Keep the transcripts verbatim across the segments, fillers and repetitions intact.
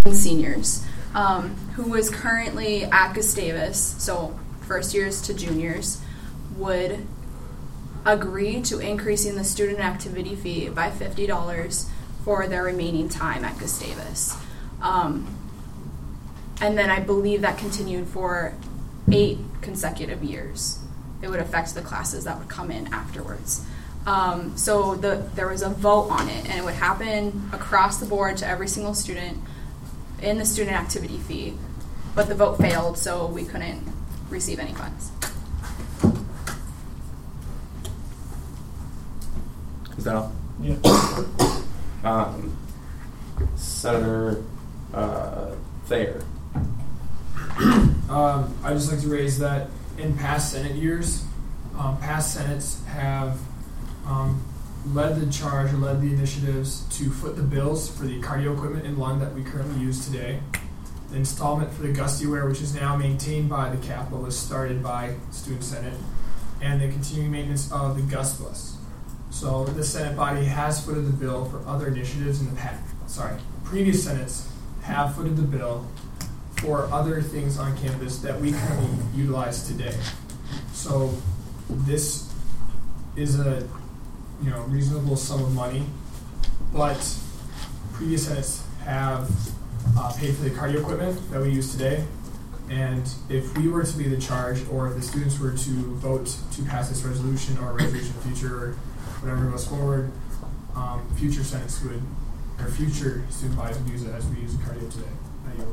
seniors um, who was currently at Gustavus, so first years to juniors, would agree to increasing the student activity fee by fifty dollars for their remaining time at Gustavus. Um, and then I believe that continued for eight consecutive years. It would affect the classes that would come in afterwards. Um, so the, there was a vote on it, and it would happen across the board to every single student in the student activity fee. But the vote failed, so we couldn't receive any funds. Is that all? Yeah. Um, Senator uh, Thayer. Um, I'd just like to raise that in past Senate years, um, past Senates have um, led the charge or led the initiatives to foot the bills for the cardio equipment in lung that we currently use today. The installment for the GustyWare, which is now maintained by the Capitol, was started by Student Senate, and the continuing maintenance of the Gus Bus. So the Senate body has footed the bill for other initiatives in the past. Sorry, previous Senates have footed the bill for other things on campus that we currently utilize today. So this is a you know reasonable sum of money, but previous Senates have uh, paid for the cardio equipment that we use today. And if we were to lead the charge, or if the students were to vote to pass this resolution or resolution in the future, or whatever goes forward, um, future Senates would, or future student bodies would use it as we use the cardio today. I yield.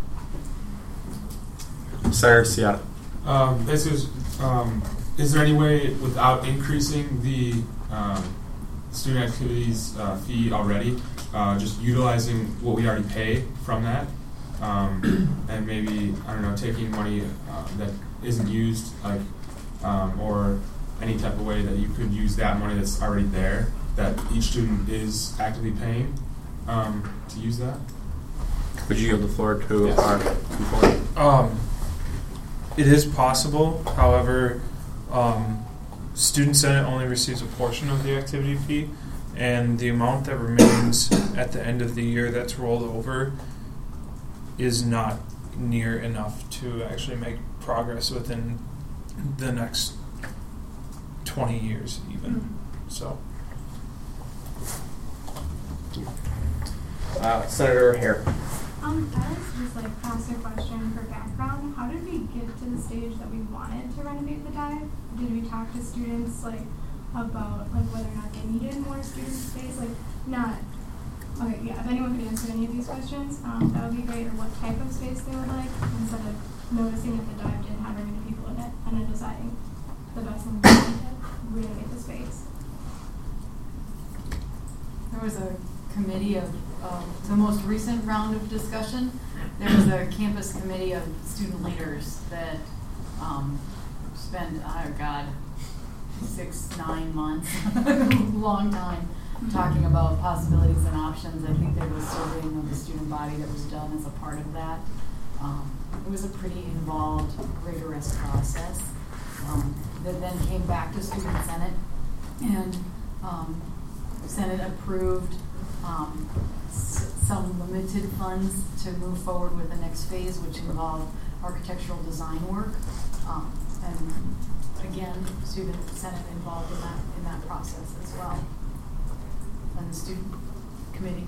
Senator Seattle. Um, this is, um, is there any way without increasing the um, student activities uh, fee already, uh, just utilizing what we already pay from that, um, and maybe, I don't know, taking money uh, that isn't used, like, um, or any type of way that you could use that money that's already there, that each student is actively paying um, to use that? Would you yield the floor to Yes. our component? Um, it is possible. However, um, Student Senate only receives a portion of the activity fee, and the amount that remains at the end of the year that's rolled over is not near enough to actually make progress within the next twenty years even. Mm-hmm. So. Uh, Senator Hare. Um, I was just like ask a question for background. How did we get to the stage that we wanted to renovate the dive? Did we talk to students like about like whether or not they needed more student space? Like not okay, yeah, if anyone could answer any of these questions, um, that would be great, or what type of space they would like, instead of noticing that the dive didn't have very many people in it and then deciding the best thing to do to renovate the space. There was a committee of uh, the most recent round of discussion. There was a campus committee of student leaders that um, spent, oh God, six, nine months, long time, talking about possibilities and options. I think there was surveying of the student body that was done as a part of that. Um, it was a pretty involved, rigorous process um, that then came back to Student Senate, and um, Senate approved um, s- some limited funds to move forward with the next phase, which involved architectural design work. Um, and again, Student Senate involved in that in that process as well, and the student committee.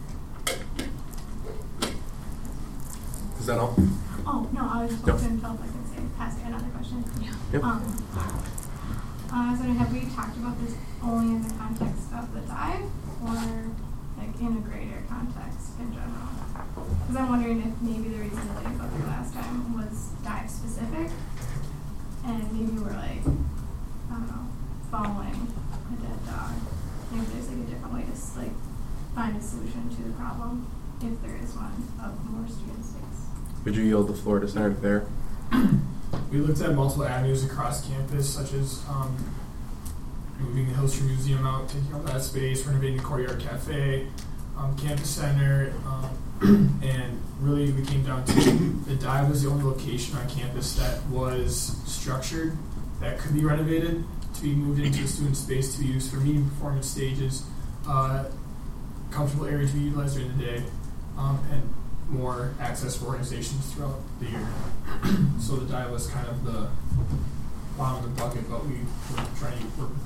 Is that all? Oh no, I was just Yep. hoping Philip I could say pass you another question. Yeah. Yep. Um, uh, so have we talked about this only in the context of the dive, or like in a greater context in general? Because I'm wondering if maybe the reason that they booked it last time was dive specific, and maybe we're like, I don't know, following a dead dog. Maybe there's like a different way to like find a solution to the problem, if there is one, of more student space. Would you yield the floor to Senator Thayer? We looked at multiple avenues across campus, such as um, moving the Hill Street Museum out, taking out that space, renovating the Courtyard Cafe, um, Campus Center, um, and really we came down to the dive was the only location on campus that was structured, that could be renovated, to be moved into a student space to be used for meeting performance stages, uh, comfortable area to be utilized during the day, um, and more access for organizations throughout the year. So the dive was kind of the bottom of the bucket, but we were trying to work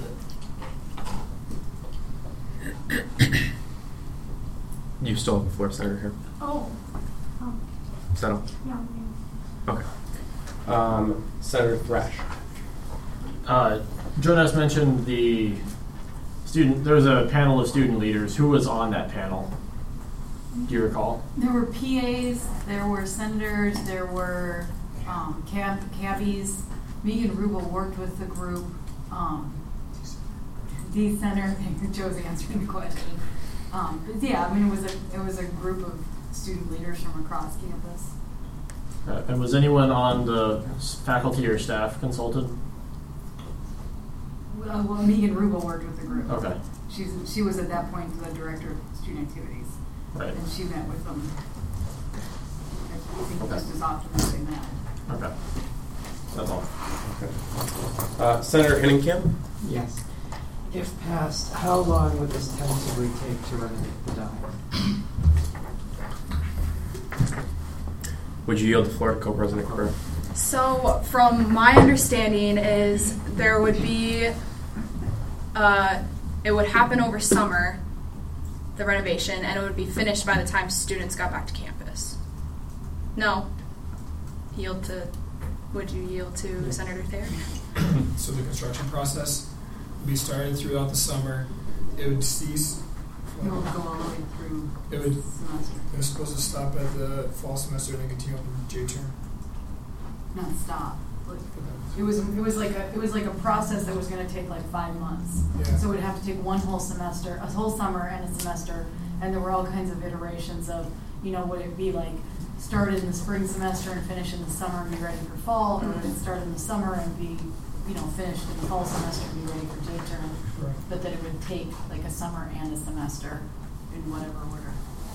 with it. You still have the floor, Senator Hare. Oh. Oh. Is that all? No. Okay. Um, Senator Thrash. Uh, Jonas mentioned the student. There was a panel of student leaders. Who was on that panel? Do you recall? There were P As, there were senators, there were um, cab cabbies. Megan Rubel worked with the group. Um, the center. Joe's answering the question. Um, but yeah, I mean, it was a it was a group of student leaders from across campus. Uh, and was anyone on the faculty or staff consulted? Well, well, Megan Rubel worked with the group. Okay. She's she was at that point the director of student activities. Right. And she met with them. I think Okay. just as often as they met. Okay. That's all. Okay. Uh, Senator Henningham. Yes. If passed, how long would this tentatively take to renovate the dive? Would you yield the floor to Co-President Cabrera? So, from my understanding, is there would be, uh, it would happen over summer, the renovation, and it would be finished by the time students got back to campus. No. Yield to, would you yield to Senator Thayer? So the construction process would be started throughout the summer. It would cease. It will go all the way through It would. the semester. It was supposed to stop at the fall semester and then continue up in J term. Not stop. Like, it was it was like a it was like a process that was going to take like five months. Yeah. So we'd have to take one whole semester, a whole summer and a semester, and there were all kinds of iterations of, you know, would it be like start in the spring semester and finish in the summer and be ready for fall, or would it start in the summer and be, you know, finished in the fall semester and be ready for J term? Right. But that it would take like a summer and a semester in whatever order.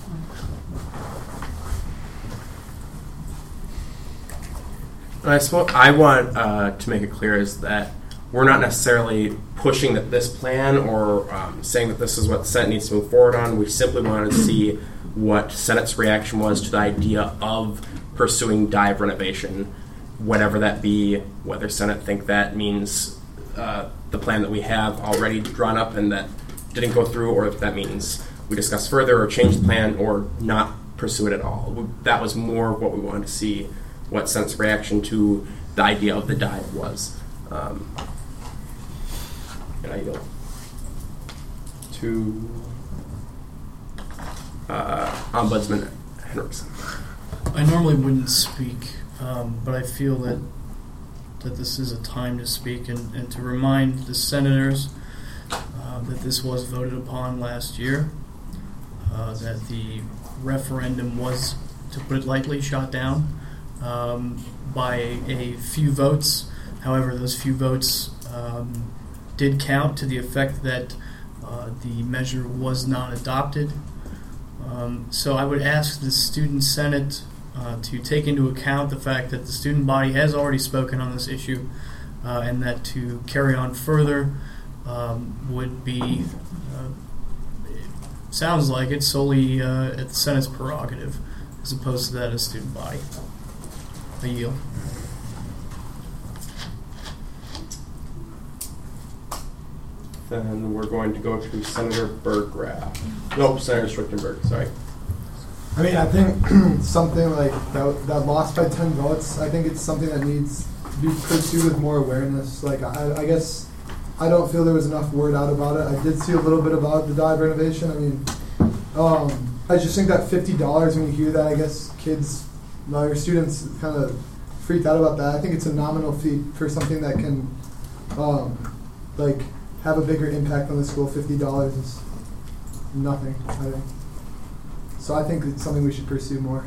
I suppose I want uh, to make it clear is that we're not necessarily pushing that this plan or um, saying that this is what the Senate needs to move forward on. We simply wanted to see what Senate's reaction was to the idea of pursuing dive renovation, whatever that be, whether Senate think that means uh, the plan that we have already drawn up and that didn't go through, or if that means we discuss further or change the plan or not pursue it at all. That was more what we wanted to see, what Senate's reaction to the idea of the dive was. Um, and I yield to uh, Ombudsman Henriksen. I normally wouldn't speak, um, but I feel that that this is a time to speak and, and to remind the senators uh, that this was voted upon last year, uh, that the referendum was, to put it lightly, shot down um, by a few votes. However, those few votes um, did count to the effect that uh, the measure was not adopted. Um, so I would ask the Student Senate uh, to take into account the fact that the student body has already spoken on this issue, uh, and that to carry on further um, would be, uh, it sounds like it, solely uh, at the Senate's prerogative, as opposed to that of the student body. I yield. Then we're going to go to Senator Berggraf. No, Senator Strichtenberg, sorry. I mean, I think something like that, that lost by ten votes, I think it's something that needs to be pursued with more awareness. Like, I, I guess I don't feel there was enough word out about it. I did see a little bit about the dive renovation. I mean, um, I just think that fifty dollars, when you hear that, I guess kids, well, your students kind of freaked out about that. I think it's a nominal fee for something that can, um, like, have a bigger impact on the school. fifty dollars is nothing, I think. So I think it's something we should pursue more.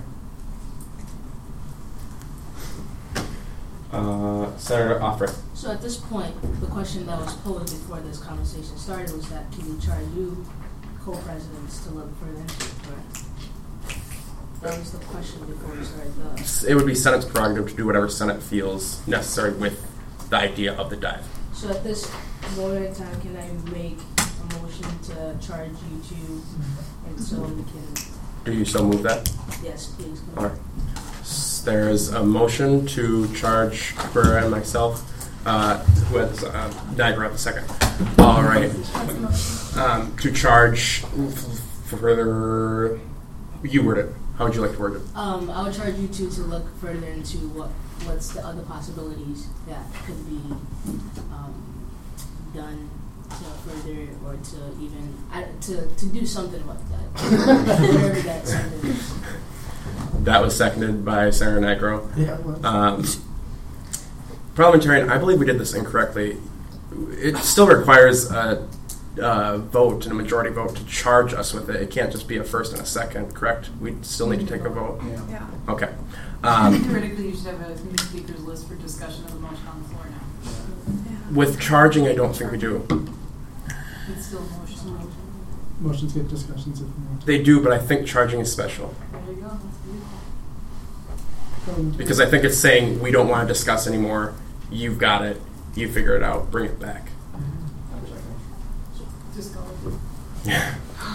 Uh, Senator Offred. So at this point, the question that was posed before this conversation started was that can we charge you co-presidents to look for an issue, correct? That was the question before we started the... It would be Senate's prerogative to do whatever Senate feels necessary with the idea of the dive. So at this moment in time, can I make a motion to charge you two, and so we can Do you so move that? Yes, please. All right. S- There is a motion to charge Cabrera and myself, uh, who had uh, Niagara at the second. All right. Um, to charge f- further. You word it. How would you like to word it? Um, I would charge you two to look further into what what's the other possibilities that could be um, done to further or to even I, to to do something about that. Whatever that something is. That was seconded by Senator Nigro. Yeah, it was. Um, parliamentarian, I believe we did this incorrectly. It still requires a, a vote and a majority vote to charge us with it. It can't just be a first and a second, correct? We still need to take a vote. Yeah. Yeah. Okay. Um, Theoretically, you should have a new speakers list for discussion of the motion on the floor now. with charging, I don't think we do. It's still a motion. Motion to get discussions if you want. They do, but I think charging is special. There you go. That's beautiful. Because I think it's saying we don't want to discuss anymore. You've got it. You figure it out. Bring it back. Just go. Yeah.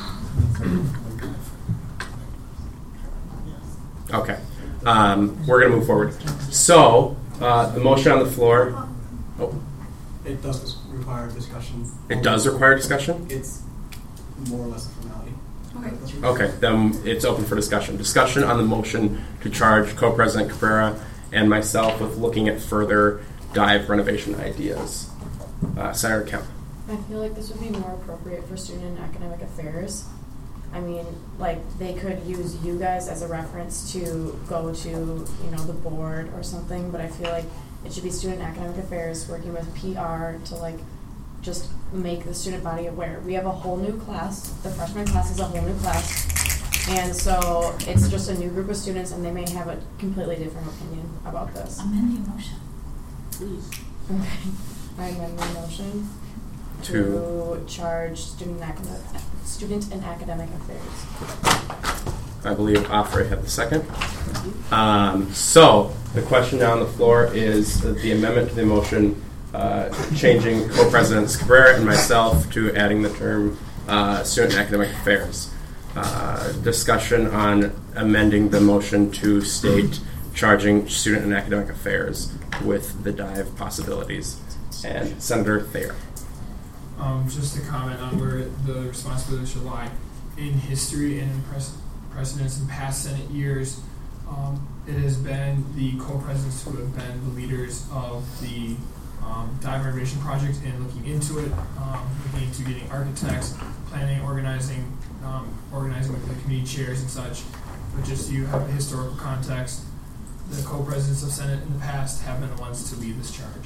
Okay. Um, we're going to move forward. So, uh, the motion on the floor. Oh, It does require discussion. it does require discussion? It's more or less a formality. Okay. Okay, then it's open for discussion. Discussion on the motion to charge Co-President Cabrera and myself with looking at further dive renovation ideas. Uh, Senator Kemp. I feel like this would be more appropriate for student and academic affairs. I mean, like, they could use you guys as a reference to go to, you know, the board or something, but I feel like it should be student and academic affairs working with P R to, like, just make the student body aware. We have a whole new class. The freshman class is a whole new class. And so it's just a new group of students, and they may have a completely different opinion about this. Amend the motion. Please. Okay. I amend my motion To to charge student and academic, student and academic affairs. I believe Offrey had the second. Um, so, the question now on the floor is the amendment to the motion uh, changing co-presidents Cabrera and myself to adding the term uh, student and academic affairs. Uh, discussion on amending the motion to state charging student and academic affairs with the dive possibilities. And Senator Thayer. Um, just to comment on where the responsibility should lie. In history and in pres- precedents in past Senate years, um, it has been the co-presidents who have been the leaders of the um, dive renovation project and looking into it, um, looking into getting architects, planning, organizing, um, organizing with the committee chairs and such. But just so you have a historical context, the co-presidents of Senate in the past have been the ones to lead this charge.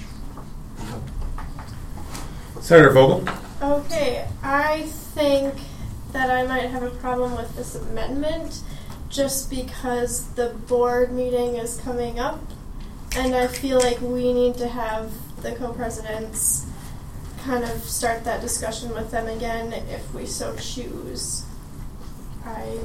Senator Vogel. Okay, I think that I might have a problem with this amendment just because the board meeting is coming up, and I feel like we need to have the co-presidents kind of start that discussion with them again if we so choose. I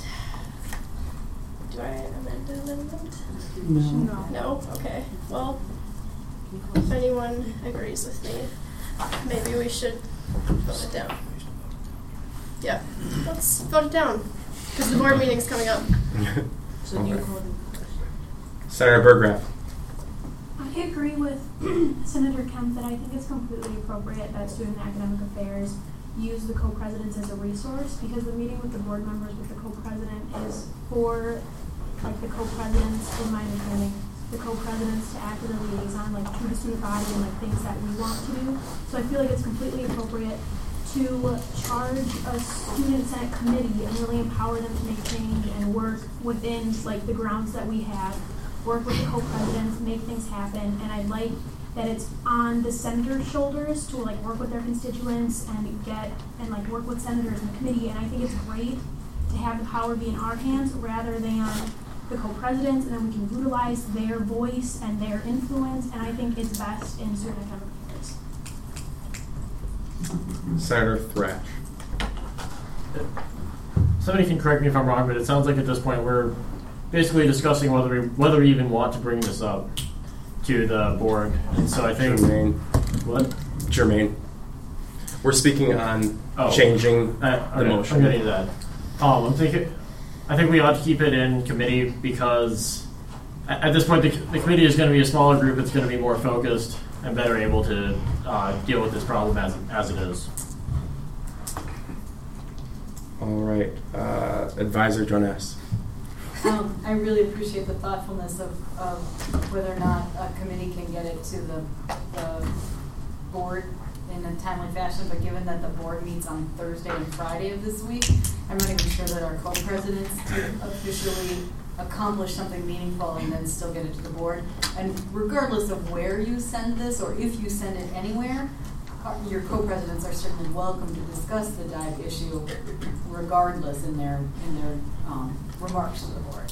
do I amend an amendment? No. No? Okay. Well, if anyone agrees with me, maybe we should vote it down. Yeah, let's vote it down because the board meeting's coming up. So you Okay. call Senator Burgraff. I agree with Senator Kemp that I think it's completely appropriate that student academic affairs use the co-presidents as a resource because the meeting with the board members with the co-president is for like the co-presidents, in my understanding, the co-presidents to act as a liaison like to the student body and like things that we want to do. So I feel like it's completely appropriate to charge a student senate committee and really empower them to make change and work within like the grounds that we have, work with the co-presidents, make things happen, and I'd like that it's on the senator's shoulders to like work with their constituents and get and like work with senators and the committee, and I think it's great to have the power be in our hands rather than the co-presidents, and then we can utilize their voice and their influence, and I think it's best in student academic affairs. Senator Thrash. Somebody can correct me if I'm wrong, but it sounds like at this point we're basically discussing whether we whether we even want to bring this up to the board. And so I think Jermaine. What? Jermaine. We're speaking on Oh. changing Uh, the okay, motion. I'm getting to that. Um, I'm thinking. I think we ought to keep it in committee because at, at this point the, the committee is going to be a smaller group. It's going to be more focused and better able to uh, deal with this problem as, as it is. All right. Uh, Advisor Jonas. Um, I really appreciate the thoughtfulness of, of whether or not a committee can get it to the, the board in a timely fashion, but given that the board meets on Thursday and Friday of this week, I'm going to ensure that our co-presidents to officially accomplish something meaningful and then still get it to the board. And regardless of where you send this or if you send it anywhere, uh, your co-presidents are certainly welcome to discuss the dive issue regardless in their, in their um, remarks to the board.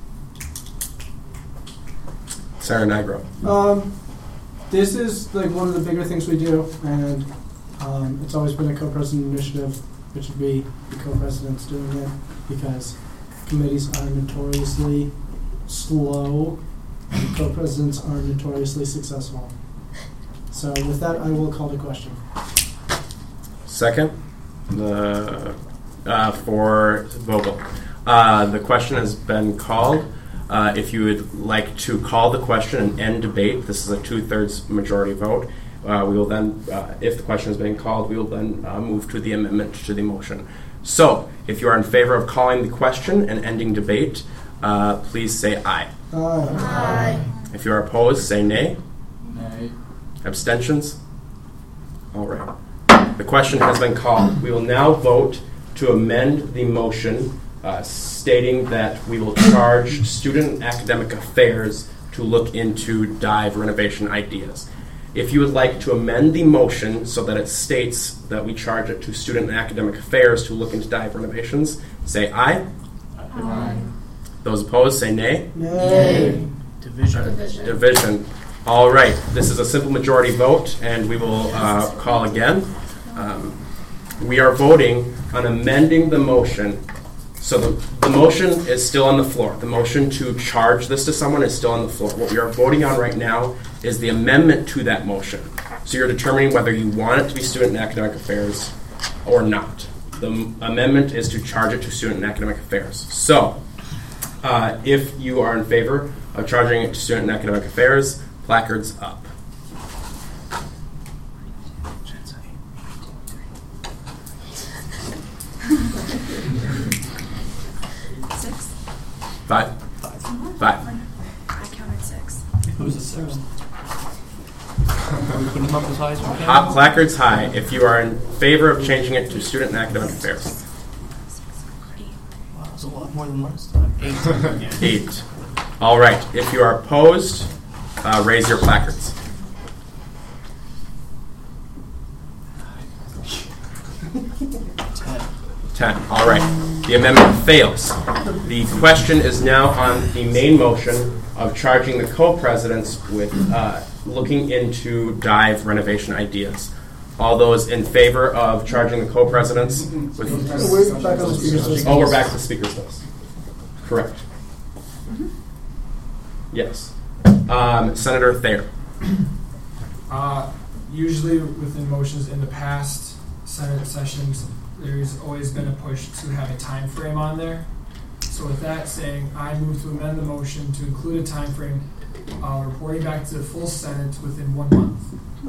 Sarah Nigro. Um, this is like one of the bigger things we do, and um, it's always been a co-president initiative, which would be the co-presidents doing it, because committees are notoriously slow, and co-presidents are notoriously successful. So with that, I will call the question. Second, the uh, for Vogel. Uh, the question has been called. Uh, if you would like to call the question and end debate, this is a two-thirds majority vote. Uh, we will then, uh, if the question has been called, we will then uh, move to the amendment to the motion. So, if you are in favor of calling the question and ending debate, uh, please say aye. Aye. Aye. If you are opposed, say nay. Nay. Abstentions? All right. The question has been called. We will now vote to amend the motion uh, stating that we will charge Student and Academic Affairs to look into dive renovation ideas. If you would like to amend the motion so that it states that we charge it to Student and Academic Affairs to look into dive renovations, say aye. Aye. Those opposed, say nay. Nay. Division. Division. Division. All right. This is a simple majority vote, and we will uh, call again. Um, we are voting on amending the motion. So the, the motion is still on the floor. The motion to charge this to someone is still on the floor. What we are voting on right now is the amendment to that motion. So you're determining whether you want it to be Student and Academic Affairs or not. The m- amendment is to charge it to Student and Academic Affairs. So uh, if you are in favor of charging it to Student and Academic Affairs, placards up. Six? Five. Five. I counted six. Who's the sixth? Are we putting them up as high as we can? Hot placards high if you are in favor of changing it to Student and Academic Affairs. Wow, that's a lot more than last time. Eight. Eight. All right. If you are opposed, uh, raise your placards. Ten. Ten. All right. The amendment fails. The question is now on the main motion of charging the co-presidents with uh, looking into dive renovation ideas. All those in favor of charging the co-presidents with... We're back on the speakers list. Oh, we're back to the speakers list. Correct. Yes. Um, Senator Thayer. Uh, usually within motions in the past Senate sessions, there's always been a push to have a time frame on there. So with that saying, I move to amend the motion to include a time frame uh, reporting back to the full Senate within one month.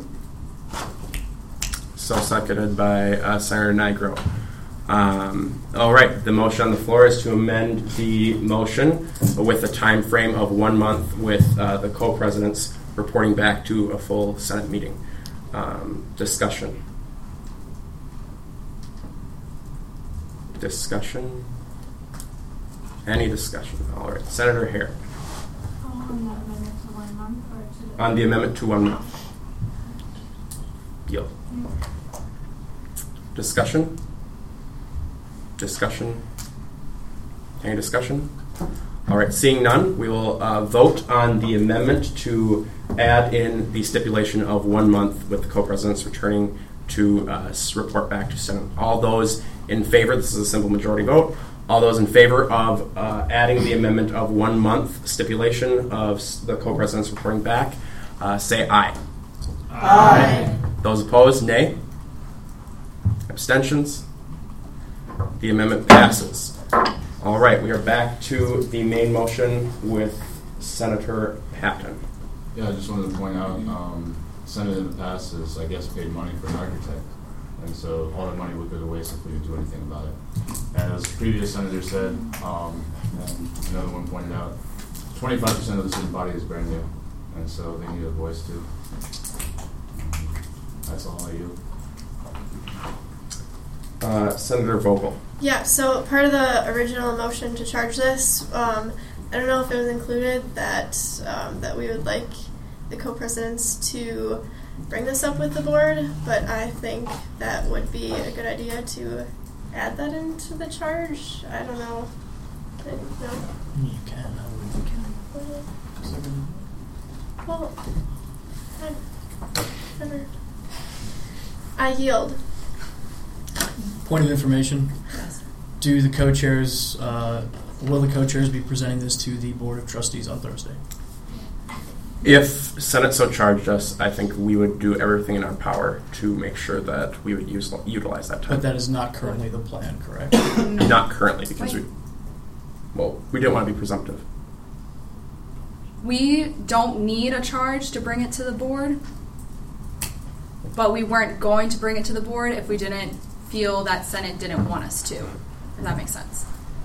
So seconded by uh, Senator Nigro. Um, all right, the motion on the floor is to amend the motion with a time frame of one month with uh, the co-presidents reporting back to a full Senate meeting. Um, discussion. Discussion. Any discussion? All right, Senator Hare. Oh, on the amendment to one month or to the... On the amendment to one month. Yield. Discussion? Discussion? Any discussion? All right, seeing none, we will uh, vote on the amendment to add in the stipulation of one month with the co-presidents returning to uh, report back to Senate. All those in favor, this is a simple majority vote, all those in favor of uh, adding the amendment of one month stipulation of the co-presidents reporting back, uh, say aye. Aye. Those opposed, nay. Abstentions? The amendment passes. All right, we are back to the main motion with Senator Patton. Yeah, I just wanted to point out, um, Senate in the past has, I guess, paid money for an architect. And so all that money would go to waste if we didn't do anything about it. And as the previous senator said, um, and another one pointed out, twenty-five percent of the student body is brand new. And so they need a voice too. That's all I do. Uh, Senator Vogel. Yeah, so part of the original motion to charge this, um, I don't know if it was included that um, that we would like the co-presidents to bring this up with the board, but I think that would be a good idea to add that into the charge. I don't know. I don't know. You can. I would. Well, I, whatever. I yield. Point of information. Do the co-chairs, uh, will the co-chairs be presenting this to the Board of Trustees on Thursday? If Senate so charged us, I think we would do everything in our power to make sure that we would use, utilize that time. But that is not currently the plan, correct? No. Not currently, because we, well, we didn't want to be presumptive. We don't need a charge to bring it to the board, but we weren't going to bring it to the board if we didn't feel that Senate didn't want us to. Does that make sense?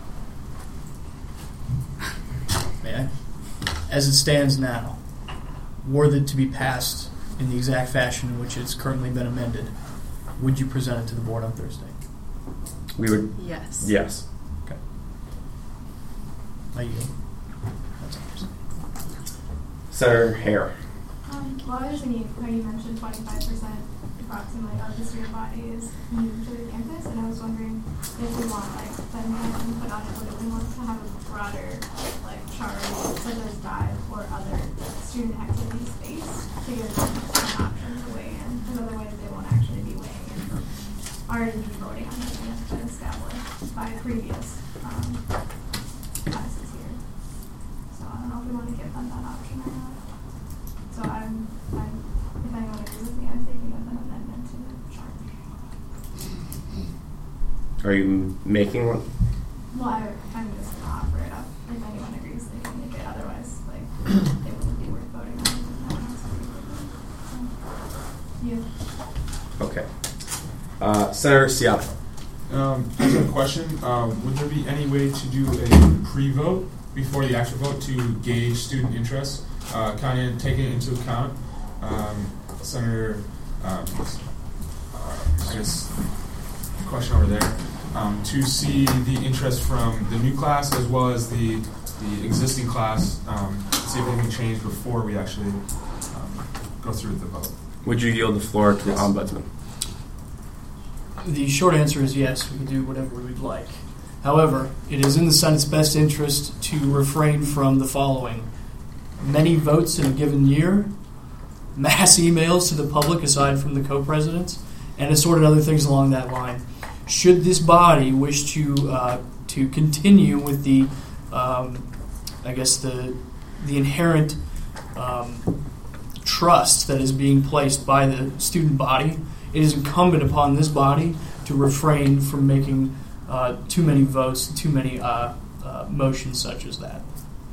May I? As it stands now, were it to be passed in the exact fashion in which it's currently been amended, would you present it to the board on Thursday? We would. Yes. Yes. Okay. I yield. That's all. Senator Hare. Um, well, I was thinking, when you mentioned twenty-five percent approximately of the student body is new to the campus, and I was wondering if we want, like, then we have input on it, whether we want to have a broader, like, charge, such as dive or other student activity space, to give them an option to weigh in, because otherwise they won't actually be weighing in, already be voting on something that's been established by previous um, classes here. So I don't know if we want to give them that option or not. So I'm, I'm if anyone agrees with me, I'm thinking of an amendment to the charge. Are you making one? Well, I, I'm just going to offer it up. If anyone agrees, they can make it. Otherwise, like, it wouldn't be worth voting on. So, you. Okay. Uh, Senator Seattle. Um, I have a question. Um, would there be any way to do a pre-vote before the actual vote to gauge student interest, uh, kind of taking into account um, Senator, um, uh, I guess, question over there, um, to see the interest from the new class as well as the the existing class, um, see if anything changed before we actually um, go through with the vote. Would you yield the floor to the Ombudsman? The short answer is yes, we can do whatever we'd like. However, it is in the Senate's best interest to refrain from the following: many votes in a given year, mass emails to the public aside from the co-presidents, and assorted other things along that line. Should this body wish to uh, to continue with the, um, I guess the the inherent um, trust that is being placed by the student body, it is incumbent upon this body to refrain from making uh, too many votes, too many uh, uh, motions such as that.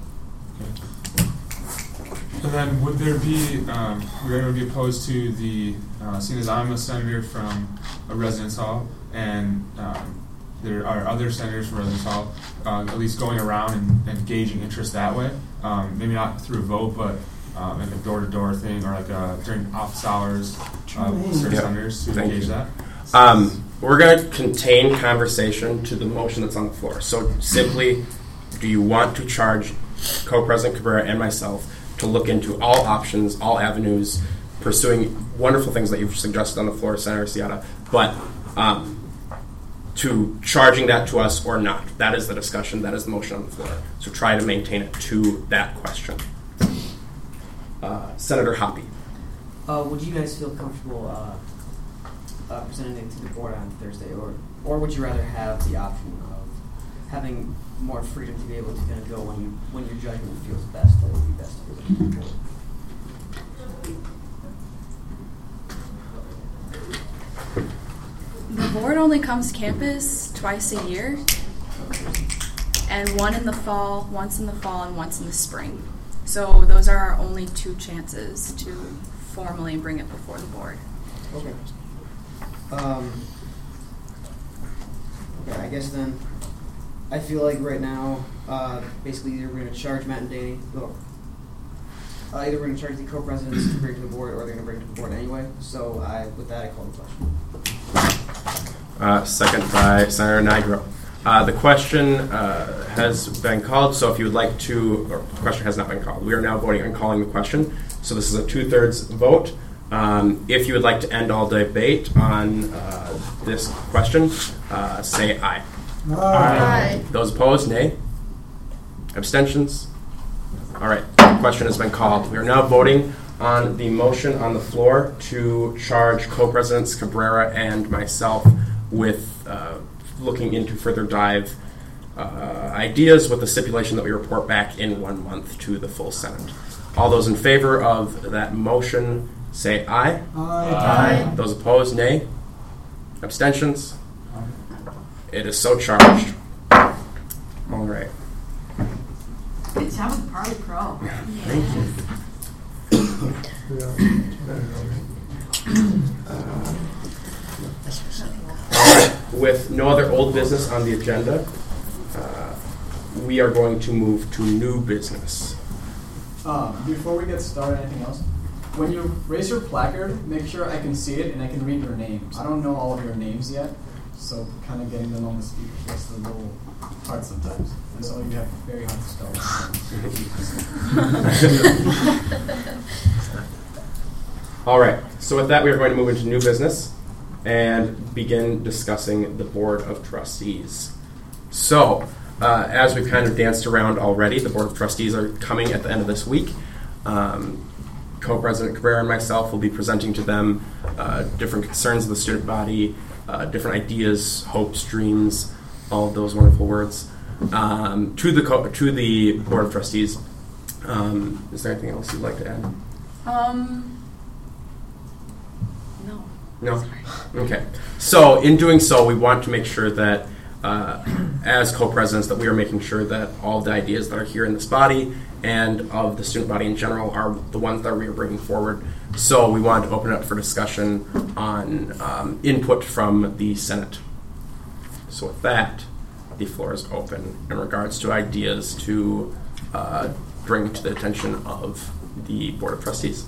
And then would there be, um, would anyone be opposed to the, uh, seeing as I'm a senator from a residence hall, and um, there are other senators from residence hall, uh, at least going around and, and gauging interest that way, um, maybe not through a vote, but um, like a door-to-door thing, or like a, during office hours, uh, certain Yep. senators to Thank gauge you. that? Um, we're going to contain conversation to the motion that's on the floor. So simply, do you want to charge Co-President Cabrera and myself to look into all options, all avenues, pursuing wonderful things that you've suggested on the floor, Senator Seata, but um, to charging that to us or not? That is the discussion. That is the motion on the floor. So try to maintain it to that question. Uh, Senator Hoppe. Uh, would you guys feel comfortable uh, uh, presenting it to the board on Thursday, or or would you rather have the option of having more freedom to be able to kind of go when you when your judgment feels best, that it would be best to present to the board? The board only comes to campus twice a year. and one in the fall, once in the fall, and once in the spring. So those are our only two chances to formally bring it before the board. Okay. Um, okay, I guess then, I feel like right now, uh, basically either we're going to charge Matt and Danny, well, uh, either we're going to charge the co-presidents to bring it to the board, or they're going to bring it to the board anyway. So I, with that, I call the question. Uh, second by Senator Nigro. Uh, the question uh, has been called, so if you would like to, or the question has not been called. We are now voting on calling the question. So this is a two-thirds vote. Um, if you would like to end all debate on uh, this question, uh, say aye. Aye. Aye. Those opposed, nay. Abstentions? All right, the question has been called. We are now voting on the motion on the floor to charge co-presidents Cabrera and myself with uh, looking into further dive uh, ideas with the stipulation that we report back in one month to the full Senate. All those in favor of that motion say aye. Aye. Aye. Those opposed, nay. Abstentions? It is so charged. All right. Good job with Parley Pro. Thank you. With no other old business on the agenda, uh, we are going to move to new business. Um, before we get started, anything else? When you raise your placard, make sure I can see it and I can read your names. I don't know all of your names yet, so kind of getting them on the speaker gets a little hard sometimes. And some of you have very hard spells. All right. So with that, we are going to move into new business and begin discussing the Board of Trustees. So, uh, as we've kind of danced around already, the Board of Trustees are coming at the end of this week. Um, Co-President Cabrera and myself will be presenting to them uh, different concerns of the student body, uh, different ideas, hopes, dreams, all of those wonderful words, um, to the co- to the Board of Trustees. Um, is there anything else you'd like to add? Um, no. No? Okay. So in doing so, we want to make sure that uh, as co-presidents that we are making sure that all the ideas that are here in this body and of the student body in general are the ones that we are bringing forward. So we wanted to open it up for discussion on um, input from the Senate. So with that, the floor is open in regards to ideas to uh, bring to the attention of the Board of Trustees.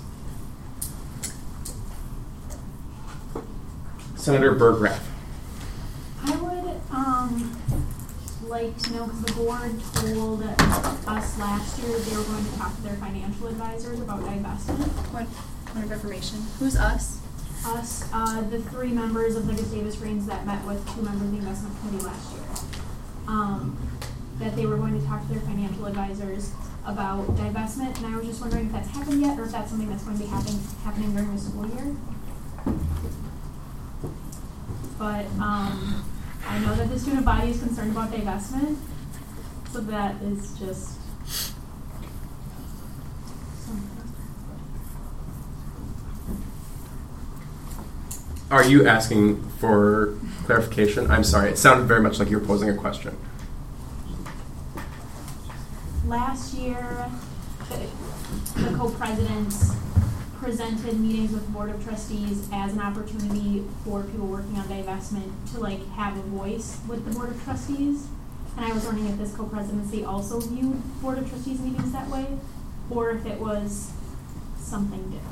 Senator Berggraf. I would um, like to know, because the board told us last year they were going to talk to their financial advisors about divestment. What point of information? Who's us? Us, uh, the three members of the Gustavus Greens that met with two members of the investment committee last year. Um, that they were going to talk to their financial advisors about divestment, and I was just wondering if that's happened yet, or if that's something that's going to be happening happening during the school year. But um, I know that the student body is concerned about divestment, so that is just something. Are you asking for clarification? I'm sorry, it sounded very much like you were posing a question. Last year, the, the co-presidents presented meetings with the Board of Trustees as an opportunity for people working on divestment to like have a voice with the Board of Trustees. And I was wondering if this co-presidency also viewed Board of Trustees meetings that way, or if it was something different.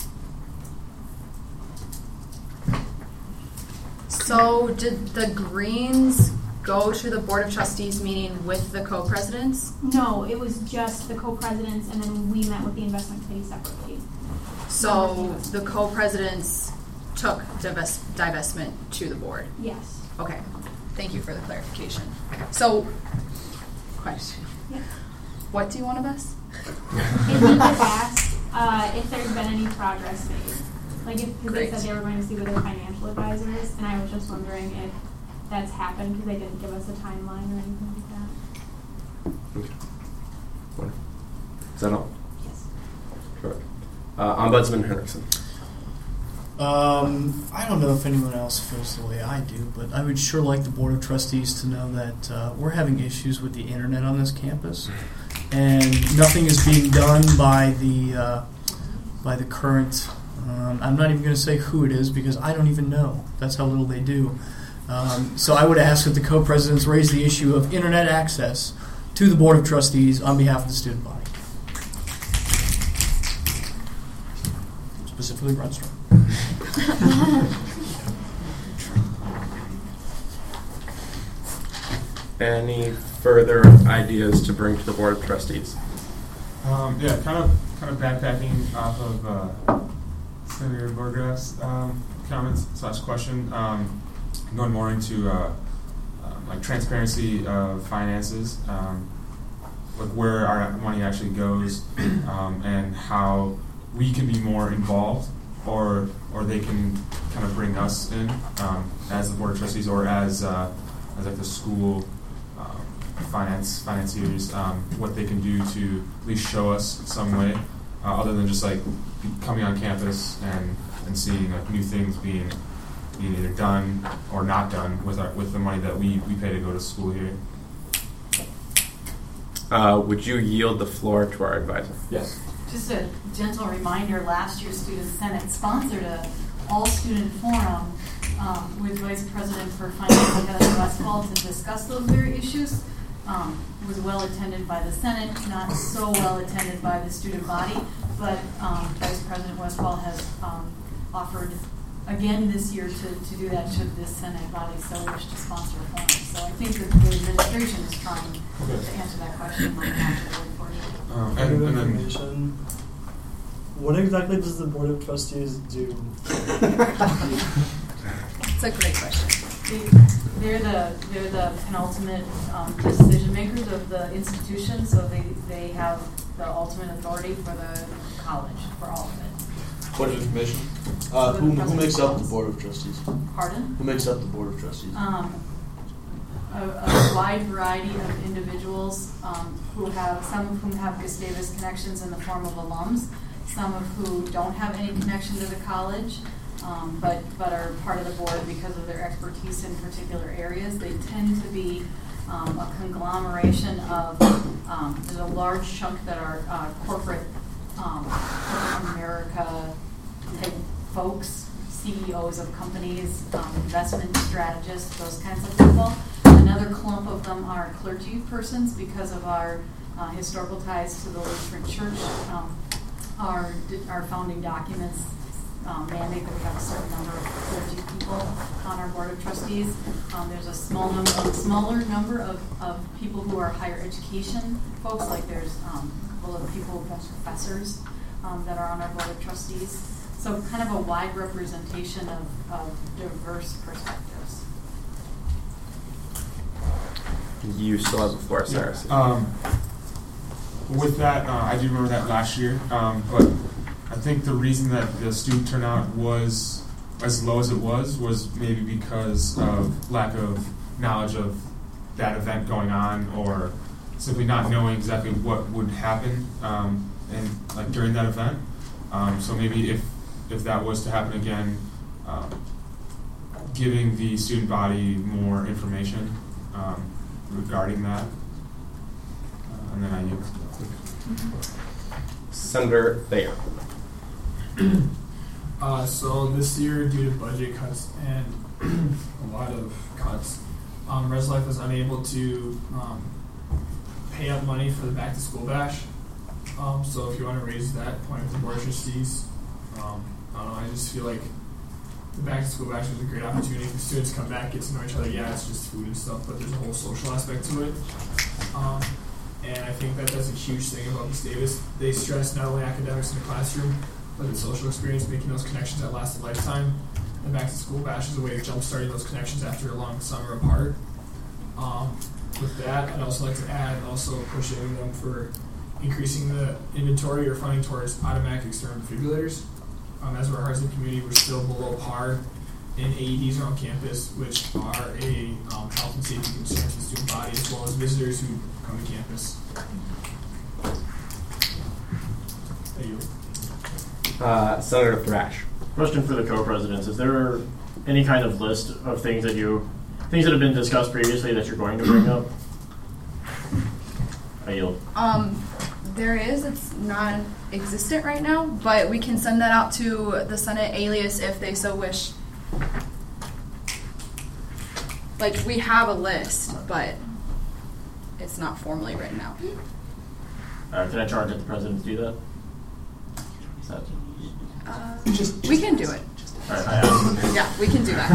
So did the Greens go to the Board of Trustees meeting with the co-presidents? No, it was just the co-presidents, and then we met with the investment committee separately. So the co-presidents took divest- divestment to the board? Yes. Okay. Thank you for the clarification. So, question. Yeah. What do you want of us? If you could ask uh, if there's been any progress made. Like, if because they said they were going to see with their financial advisors, and I was just wondering if that's happened because they didn't give us a timeline or anything like that. Okay. Wonderful. Is that all? Yes. Sure. Uh, Ombudsman Henriksen. Um, I don't know if anyone else feels the way I do, but I would sure like the Board of Trustees to know that uh, we're having issues with the internet on this campus, and nothing is being done by the uh, by the current. Um, I'm not even going to say who it is because I don't even know. That's how little they do. Um, so I would ask that the co-presidents raise the issue of internet access to the Board of Trustees on behalf of the student body, specifically Runstrom. Any further ideas to bring to the Board of Trustees? Um, yeah, kind of, kind of backpacking off of uh, Senator Borgraff's um, comments slash question, um, going more into uh, uh, like transparency of finances, um, like where our money actually goes, um, and how we can be more involved, or or they can kind of bring us in um, as the Board of Trustees or as uh, as like the school um, finance financiers, um, what they can do to at least show us some way, uh, other than just like coming on campus and, and seeing like new things being being either done or not done with our with the money that we, we pay to go to school here. Uh, would you yield the floor to our advisor? Yes. Just a gentle reminder, last year's Student Senate sponsored a all-student forum um, with Vice President for Finance Heather Westfall to discuss those very issues. Um, it was well attended by the Senate, not so well attended by the student body, but um, Vice President Westfall has um, offered again this year to, to do that should this Senate body so wish to sponsor a forum. So I think that the administration is trying okay. to answer that question like that. Um, and, and then, information. What exactly does the Board of Trustees do? It's a great question. They're the they're the penultimate um, decision makers of the institution, so they, they have the ultimate authority for the college for all of it. Point of information. Uh, who, who makes up the Board of Trustees? Pardon? Who makes up the Board of Trustees? Um, a, a wide variety of individuals um, who have, some of whom have Gustavus connections in the form of alums, some of who don't have any connection to the college, um, but, but are part of the board because of their expertise in particular areas. They tend to be um, a conglomeration of, um, there's a large chunk that are uh, corporate, um, corporate America type folks, C E Os of companies, um, investment strategists, those kinds of people. Another clump of them are clergy persons because of our uh, historical ties to the Lutheran Church. Um, our, our founding documents um, mandate that we have a certain number of clergy people on our Board of Trustees. Um, there's a small number, a smaller number of, of people who are higher education folks, like there's um, a couple of people, professors um, that are on our Board of Trustees. So kind of a wide representation of, of diverse perspectives. You still have the floor, Sarah. Yeah. Um, with that, uh, I do remember that last year, um, but I think the reason that the student turnout was as low as it was was maybe because of lack of knowledge of that event going on, or simply not knowing exactly what would happen um, and like during that event. Um, so maybe if if that was to happen again, um, giving the student body more information um, regarding that, uh, and then I yield. Senator Thayer. Uh, so this year, due to budget cuts and a lot of cuts, um, Res Life was unable to um, pay up money for the back to school bash. Um, so if you want to raise that point with the Board of Trustees, um, I don't know, I just feel like the back to school bash was a great opportunity for students to come back, get to know each other. Yeah, it's just food and stuff, but there's a whole social aspect to it. Um, and I think that that's a huge thing about Gustavus. They stress not only academics in the classroom, but the social experience, making those connections that last a lifetime. And back to school bash is a way of jump-starting those connections after a long summer apart. Um, with that, I'd also like to add, also pushing them for increasing the inventory or funding towards automatic external defibrillators. Um, as we're a Harsden community, we're still below par in A E Ds around campus, which are a um, health and safety concern to the student body, as well as visitors who come to campus. Thank you. Uh, Senator Thrash. Question for the co-presidents: is there any kind of list of things that you, things that have been discussed previously that you're going to bring up? I yield. Um, there is. It's non-existent right now, but we can send that out to the Senate alias if they so wish. Like, we have a list, but it's not formally written out. Uh, can I charge that the president to do that? Is that Uh, we can do it. All right, I asked. Yeah, we can do that.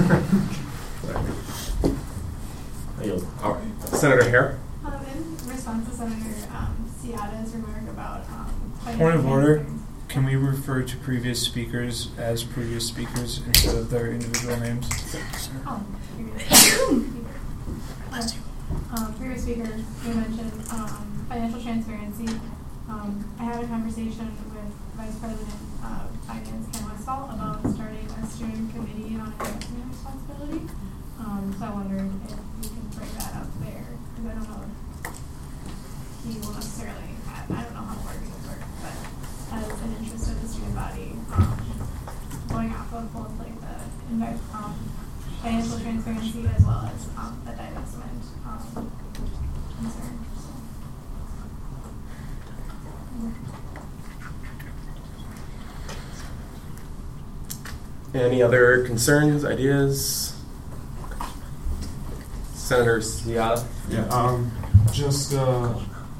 I yield. All right. Senator Hare? Um, in response to Senator um, Seata's remark about um, Point of order. Can we refer to previous speakers as previous speakers instead of their individual names? Oh, previous um, previous speaker, you mentioned um, financial transparency. Um, I had a conversation with Vice President of Finance Ken Westphal about starting a student committee on investment responsibility. Um, so I wondered if we can bring that up there, because I don't know if he will necessarily have, I don't know how the wording would work, but as an interest of the student body, um, going off of both like the invest, um, financial transparency as well as um, the divestment um, concern. So. Any other concerns, ideas? Senator Seata? Yeah, um, just uh,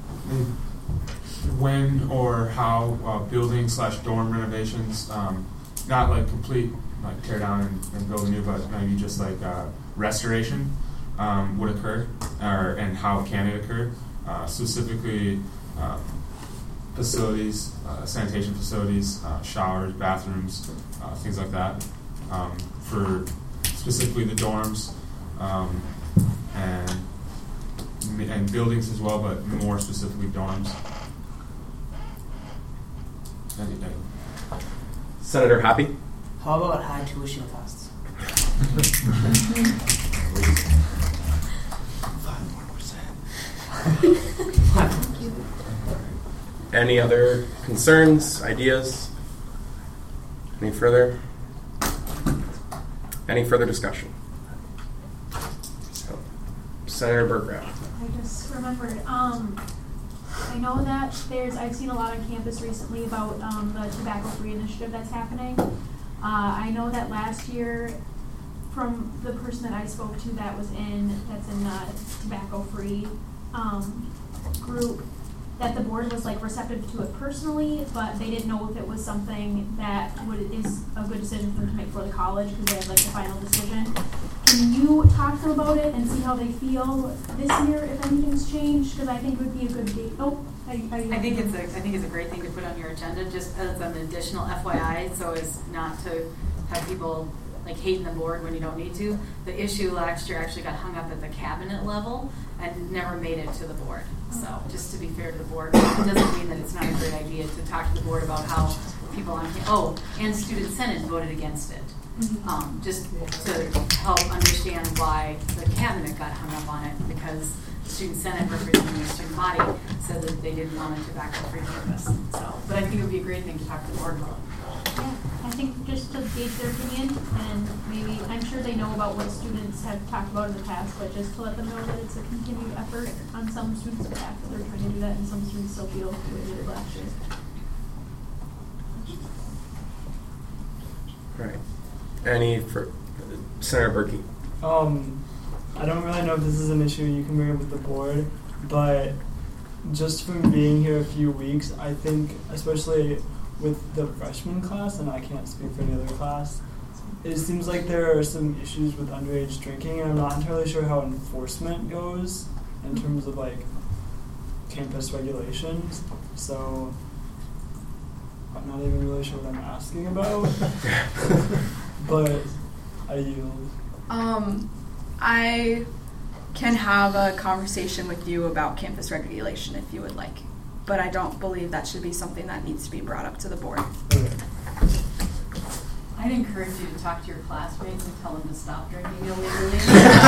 when or how uh, building slash dorm renovations, um, not like complete, like tear down and, and build anew, but maybe just like uh, restoration um, would occur, or and how can it occur? Uh, specifically, uh, facilities, uh, sanitation facilities, uh, showers, bathrooms, uh, things like that. Um, for specifically the dorms. Um, and and buildings as well, but more specifically dorms. Senator Happy? How about high tuition costs? Five more percent. Any other concerns, ideas? Any further? Any further discussion? Senator Burgraff. I just remembered. Um, I know that there's. I've seen a lot on campus recently about um, the tobacco-free initiative that's happening. Uh, I know that last year, from the person that I spoke to that was in that's in the tobacco-free um, group, that the board was like receptive to it personally, but they didn't know if it was something that would is a good decision for them to make for the college because they have like the final decision. Can you talk to them about it and see how they feel this year if anything's changed? Because I think it would be a good date. Oh, I, I, I think it's a I think it's a great thing to put on your agenda just as an additional F Y I, so as not to have people like hating the board when you don't need to. The issue last year actually got hung up at the cabinet level and never made it to the board. So just to be fair to the board, it doesn't mean that it's not a great idea to talk to the board about how people on oh and student senate voted against it. Mm-hmm. Um, just to help understand why the cabinet got hung up on it, because the student senate representing the student body said that they didn't want a tobacco-free campus. So, but I think it would be a great thing to talk to the board about. Yeah, I think just to gauge their opinion, and maybe I'm sure they know about what students have talked about in the past, but just to let them know that it's a continued effort on some students' behalf that they're trying to do that, and some students still feel the way they did last year. Right. Any for Senator Berkey? Um, I don't really know if this is an issue you can bring up with the board, but just from being here a few weeks, I think, especially with the freshman class, and I can't speak for any other class, it seems like there are some issues with underage drinking, and I'm not entirely sure how enforcement goes in terms of like campus regulations. So I'm not even really sure what I'm asking about. But I yield. Um, I can have a conversation with you about campus regulation if you would like, but I don't believe that should be something that needs to be brought up to the board. Okay. I'd encourage you to talk to your classmates and tell them to stop drinking illegally.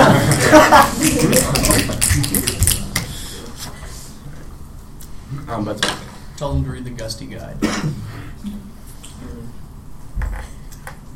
um, but tell them to read the Gusty Guide.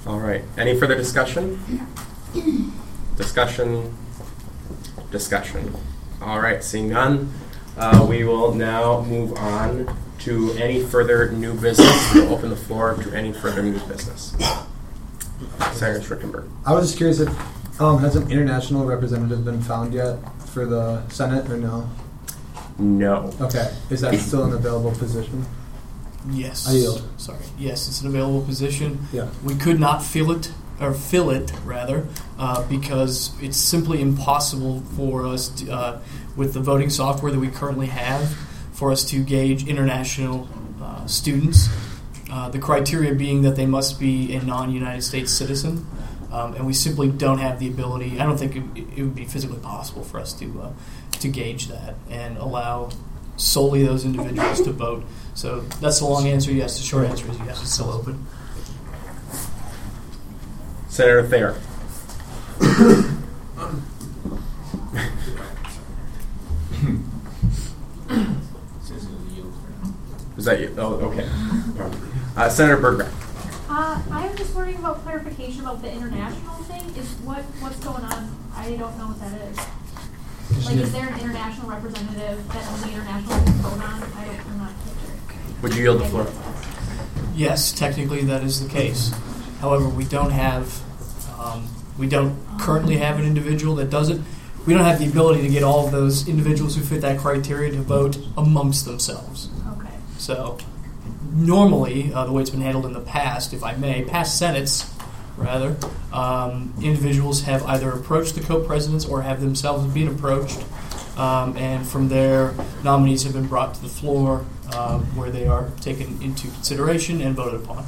All right. Any further discussion? Discussion. Discussion. All right. Seeing none, uh, we will now move on to any further new business. We'll open the floor to any further new business. Senator Schrittenberg. I was just curious if um, has an international representative been found yet for the Senate or no? No. Okay. Is that still an available position? Yes. I yield. Sorry. Yes, it's an available position. Yeah. We could not fill it, or fill it rather, uh, because it's simply impossible for us to, uh, with the voting software that we currently have, for us to gauge international uh, students. Uh, the criteria being that they must be a non-United States citizen, um, and we simply don't have the ability. I don't think it, it would be physically possible for us to uh, to gauge that and allow solely those individuals to vote. So that's the long answer. Yes. The short answer is yes. It's still open. Senator Thayer. Is that you? Oh, okay. Uh, Senator Bergbeck. Uh, I was just wondering about clarification about the international thing. Is what what's going on? I don't know what that is. Like, is there an international representative that only international can vote on? I don't, I'm not sure. Would you yield the floor? Yes, technically that is the case. However, we don't have, um, we don't currently have an individual that does it. We don't have the ability to get all of those individuals who fit that criteria to vote amongst themselves. Okay. So, normally, uh, the way it's been handled in the past, if I may, past Senates, rather, um, individuals have either approached the co-presidents or have themselves been approached, um, and from there, nominees have been brought to the floor uh, where they are taken into consideration and voted upon.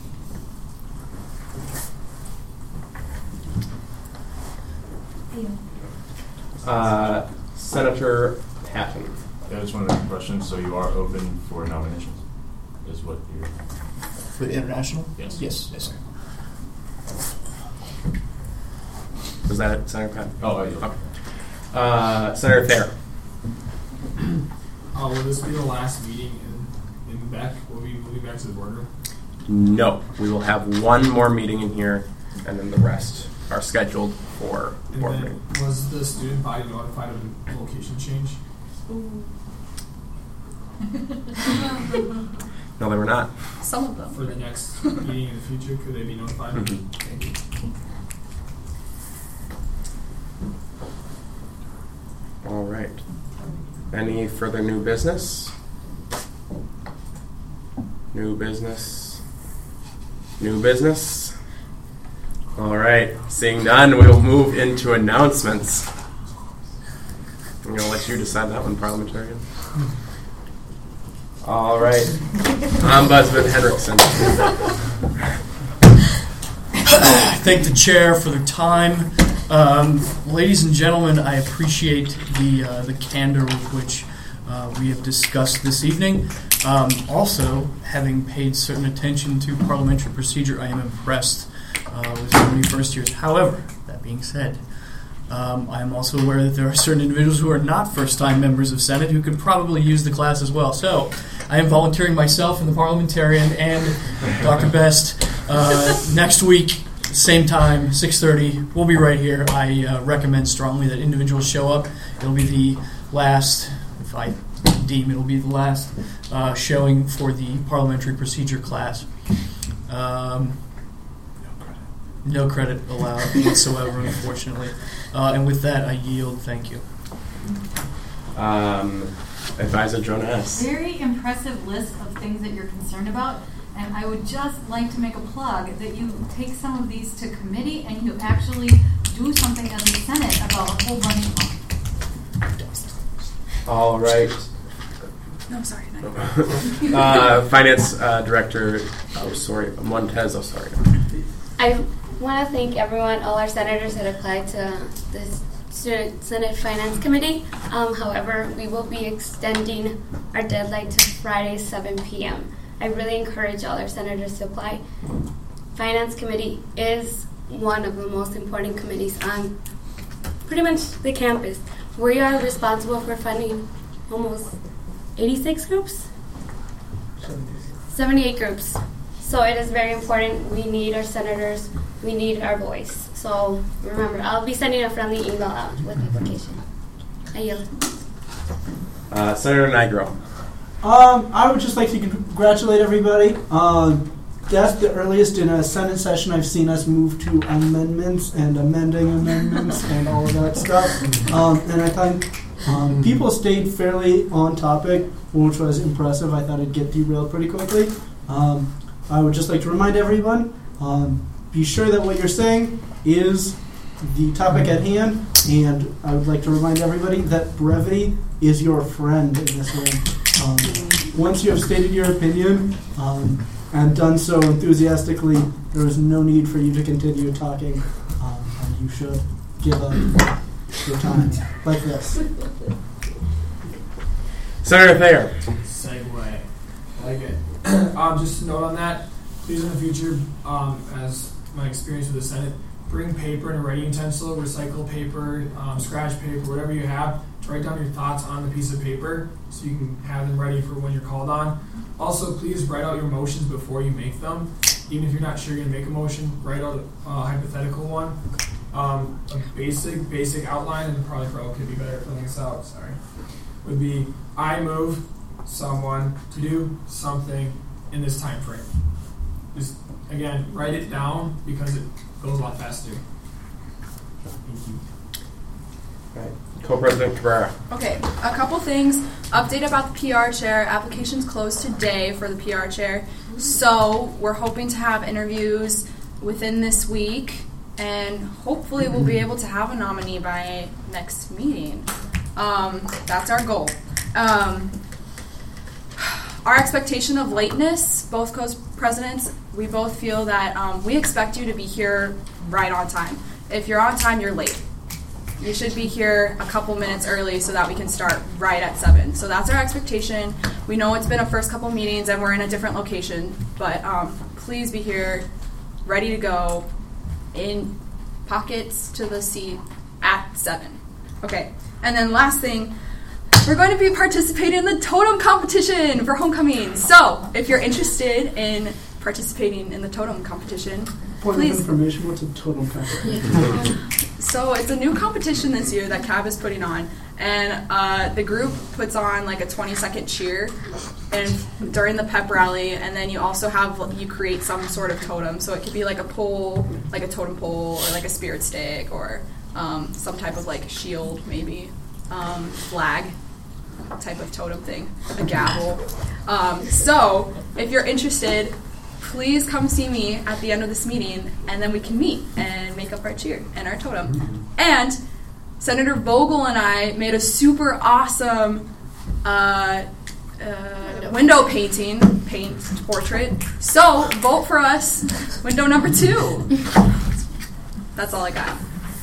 Uh, Senator Patton. Yeah, I just wanted a question. So you are open for nominations? Is what you're... For the international? Yes. Yes, yes. Was that it, Senator Patton? Oh, yeah. Okay. Uh, Senator Thayer. Uh, will this be the last meeting in, in the back? Will we moving back to the boardroom? No. We will have one more meeting in here, and then the rest are scheduled for And board then meeting. was the student body notified of the location change? No, they were not. Some of them. For the next meeting in the future, could they be notified? Mhm. Thank you. All right. Any further new business? New business? New business? All right. Seeing none, we will move into announcements. I'm going to let you decide that one, parliamentarian. All right. Ombudsman Henriksen. Thank the chair for their time. Um, ladies and gentlemen, I appreciate the uh, the candor with which uh, we have discussed this evening. Um, also, having paid certain attention to parliamentary procedure, I am impressed uh, with so many first years. However, that being said, um, I am also aware that there are certain individuals who are not first-time members of Senate who could probably use the class as well. So, I am volunteering myself and the parliamentarian and Doctor Best uh, next week. Same time, six thirty. We'll be right here. I uh, recommend strongly that individuals show up. It'll be the last, if I deem it'll be the last uh, showing for the parliamentary procedure class. Um, no credit allowed whatsoever, unfortunately. Uh, and with that, I yield. Thank you. Um, Advisor Jonas. Very impressive list of things that you're concerned about. And I would just like to make a plug that you take some of these to committee and you actually do something as a Senate about a whole bunch of them. All right. No, I'm sorry. uh, Finance uh, Director, oh, sorry, Montez, oh, sorry. I want to thank everyone, all our senators that applied to the Student Senate Finance Committee. Um, however, we will be extending our deadline to Friday, seven p.m. I really encourage all our senators to apply. Finance Committee is one of the most important committees on pretty much the campus. We are responsible for funding almost eighty-six groups? seventy-eight groups. So it is very important. We need our senators. We need our voice. So remember, I'll be sending a friendly email out with the application. I yield. Uh, Senator Nigro. Um, I would just like to congratulate everybody. Um, that's the earliest in a Senate session I've seen us move to amendments and amending amendments and all of that stuff. Um, and I think um, people stayed fairly on topic, which was impressive. I thought it'd get derailed pretty quickly. Um, I would just like to remind everyone, um, be sure that what you're saying is the topic at hand, and I would like to remind everybody that brevity is your friend in this room. Um, once you have stated your opinion um, and done so enthusiastically, there is no need for you to continue talking, um, and you should give up your time like this. Senator Thayer. Segue. I like it. um, just a note on that, please in the future, um, as my experience with the Senate, bring paper and a writing utensil, recycle paper, um, scratch paper, whatever you have, to write down your thoughts on the piece of paper so you can have them ready for when you're called on. Also, please write out your motions before you make them. Even if you're not sure you're going to make a motion, write out a uh, hypothetical one. Um, a basic, basic outline, and probably Carl could be better at filling this out, sorry, would be, I move someone to do something in this time frame. Just, again, write it down because it goes a lot faster. Thank you. Right. Co-President Cabrera. Okay, a couple things. Update about the P R chair. Applications closed today for the P R chair. So we're hoping to have interviews within this week, and hopefully we'll be able to have a nominee by next meeting. Um, that's our goal. Um, our expectation of lateness, both co-presidents, we both feel that um, we expect you to be here right on time. If you're on time, you're late. You should be here a couple minutes early so that we can start right at seven. So that's our expectation. We know it's been a first couple meetings and we're in a different location, but um, please be here, ready to go, in pockets to the seat at seven. Okay, and then last thing, we're going to be participating in the totem competition for homecoming. So if you're interested in participating in the totem competition, Point please. of information, what's a totem competition? So it's a new competition this year that C A B is putting on, and uh, the group puts on like a twenty second cheer and during the pep rally, and then you also have, you create some sort of totem. So it could be like a pole, like a totem pole, or like a spirit stick, or um, some type of like shield, maybe um, flag type of totem thing, a gavel. Um, so if you're interested, please come see me at the end of this meeting, and then we can meet and make up our cheer and our totem. And Senator Vogel and I made a super awesome uh, uh, window painting, paint portrait. So vote for us, window number two. That's all I got.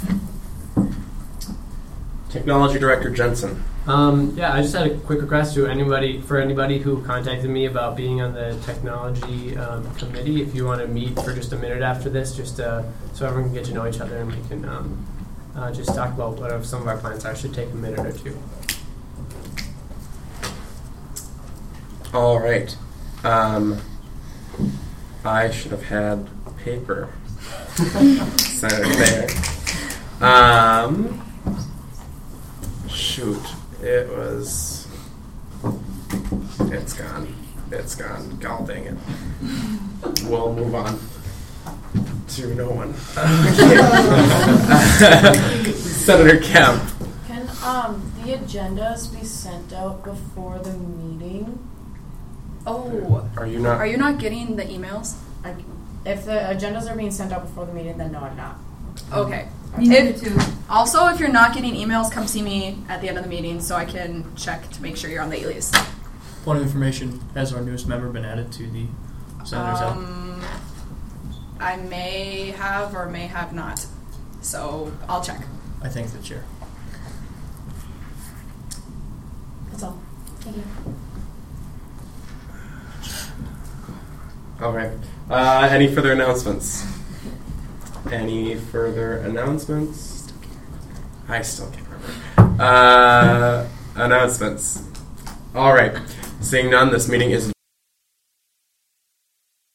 Technology Director Jensen. Um, yeah, I just had a quick request to anybody for anybody who contacted me about being on the technology um, committee. If you want to meet for just a minute after this, just uh, so everyone can get to know each other and we can um, uh, just talk about what some of our plans are. Should take a minute or two. All right. Um, I should have had paper. Senator Thayer. Um, shoot. It was. It's gone. It's gone. God dang it. We'll move on to no one. Senator Kemp. Can um, the agendas be sent out before the meeting? Oh, are you not? Are you not getting the emails? I, if the agendas are being sent out before the meeting, then no, I'm not. Okay. If, also, if you're not getting emails, come see me at the end of the meeting so I can check to make sure you're on the list. Point of information, has our newest member been added to the Senators app? Um, I may have or may have not. So I'll check. I think the chair. That's all. Thank you. All right. Uh, any further announcements? Any further announcements? I still can't remember. Uh, announcements. All right. Seeing none, this meeting is